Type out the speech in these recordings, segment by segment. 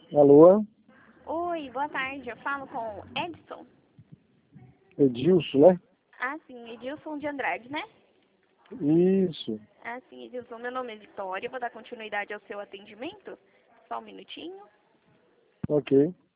Alô? Oi, boa tarde. Eu falo com o Edson. Edilson, né? Ah, sim, Edilson de Andrade, né? Isso. Ah, sim, Edilson. Meu nome é Vitória. Eu vou dar continuidade ao seu atendimento. Só um minutinho. Ok.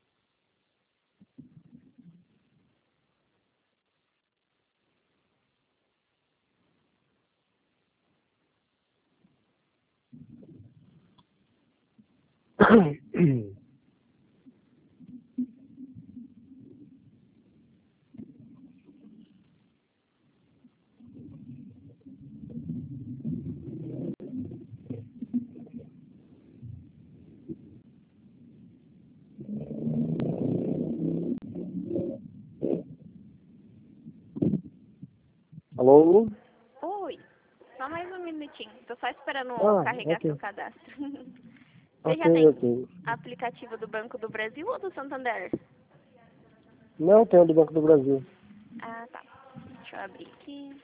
Alô? Oi, só mais um minutinho. Tô só esperando Ah, carregar seu ok. cadastro. Você Ok, já tem ok. aplicativo do Banco do Brasil ou do Santander? Não tenho do Banco do Brasil. Ah, tá. Deixa eu abrir aqui.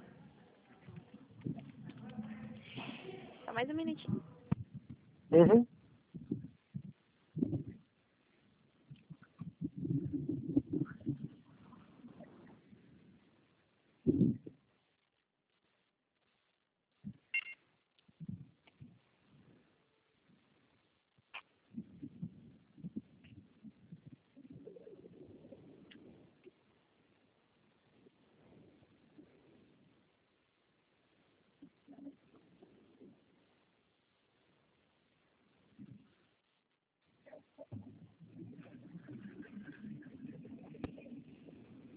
Só mais um minutinho. Uhum.